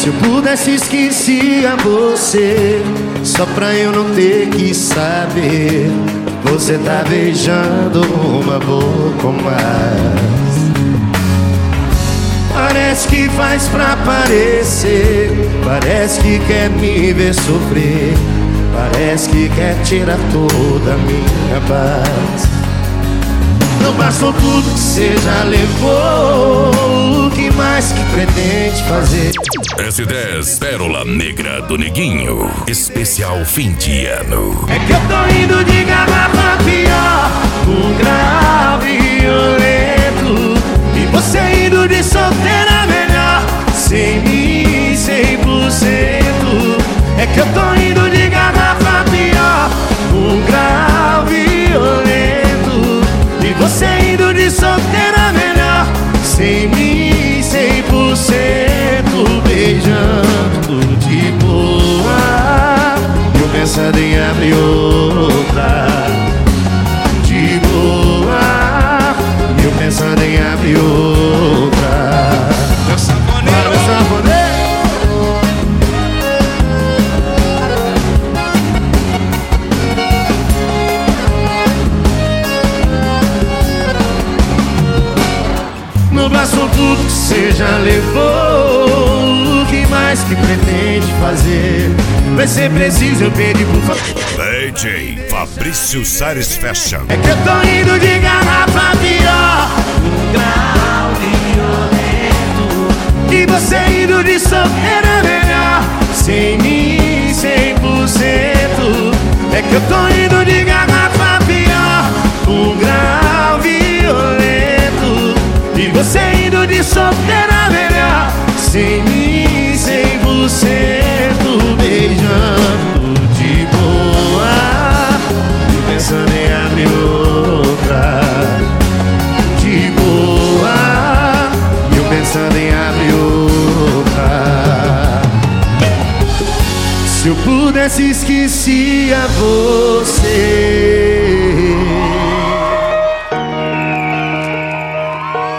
Se eu pudesse esquecia você, só pra eu não ter que saber. Você tá beijando uma boca mais. Parece que faz pra parecer, parece que quer me ver sofrer, parece que quer tirar toda a minha paz. Não bastou tudo que você já levou, o que mais que pretende fazer? S10 Pérola Negra do Neguinho, especial fim de ano. É que eu tô indo de garrafa pior, um grave violento, e você indo de solteira melhor, sem mim 100%. É que eu tô indo de garrafa pior, um grave violento, e você indo de solteira melhor, sem mim 100%. Beijando de boa, eu pensando em abrir outra. De boa, eu pensando em abrir outra. Meu sanfoneiro, meu sanfoneiro. No braço tudo que você já levou, o que mais que pretende fazer? Vai ser preciso eu pedir por favor. DJ Fabrício Salles Fashion. É que eu tô indo de garrafa pior, um grau de violento, e você indo de solteira melhor, sem mim 100%. É que eu tô indo de garrafa pior, um grau violento, e você indo de solteira melhor, sem mim 100%. Beijando de boa, pensando em abrir outra. De boa, eu pensando em abrir outra. Se eu pudesse esquecia você.